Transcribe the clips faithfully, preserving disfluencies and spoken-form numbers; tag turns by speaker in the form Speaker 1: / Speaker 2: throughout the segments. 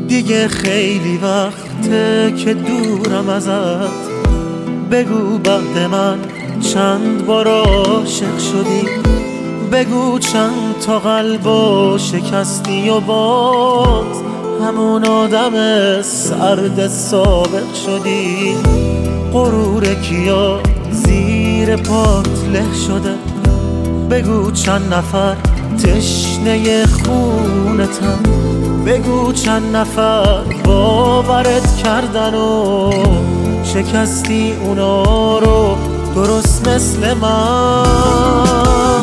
Speaker 1: دیگه خیلی وقته که دورم ازت. بگو بعد من چند بار عاشق شدی، بگو چند تا قلبو شکستی و باز همون آدم سرد سابق شدی. غرور کیا زیر پات له شده، بگو چند نفر تشنه خونتن، بگو چند نفر باورت کردن و شکستی اونا رو درست مثل من.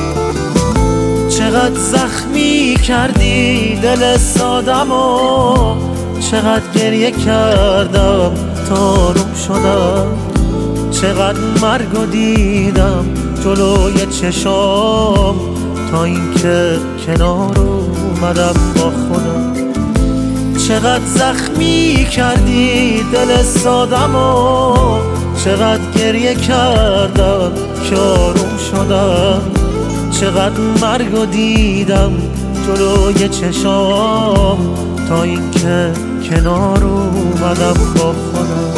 Speaker 1: چقدر زخمی کردی دل سادم و چقدر گریه کردم تا روم شدم. چقدر مرگو دیدم جلوی چشام تا اینکه کنار اومدم با خودم. چقدر زخمی کردی دل سادم و چقدر گریه کردم که آروم شدم. چقدر مرگو دیدم جلوی چشام تا اینکه کنار اومدم با خودم.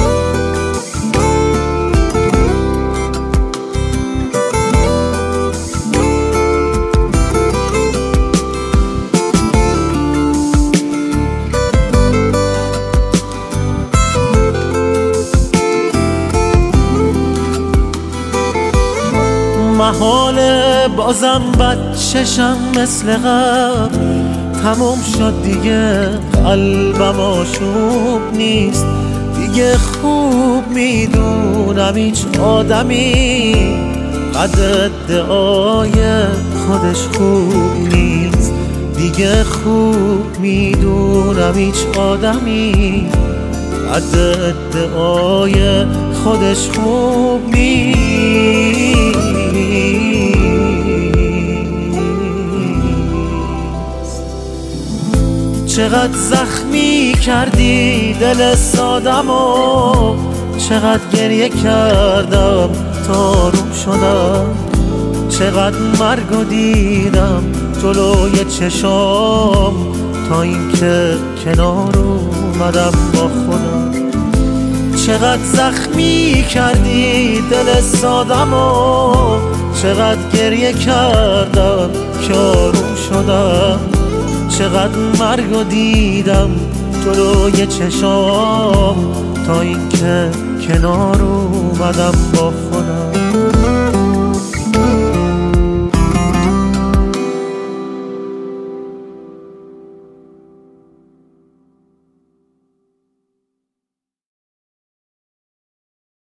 Speaker 1: محاله بازم بد چشم مثل قبل، تموم شد دیگه قلبم آشوب نیست. دیگه خوب میدونم هیچ آدمی قدر ادعای خودش خوب نیست. دیگه خوب میدونم هیچ آدمی قدر ادعای خودش خوب نیست. چقدر زخمی کردی دل سادم و چقدر گریه کردم تا روم شدم. چقدر مرگو دیدم جلوی چشام تا اینکه کنار اومدم با خودم. چقدر زخمی کردی دل سادم و چقدر گریه کردم که آروم شدم. چقدر مرگو دیدم جلوی چشام تا اینکه کنار اومدم با خودم.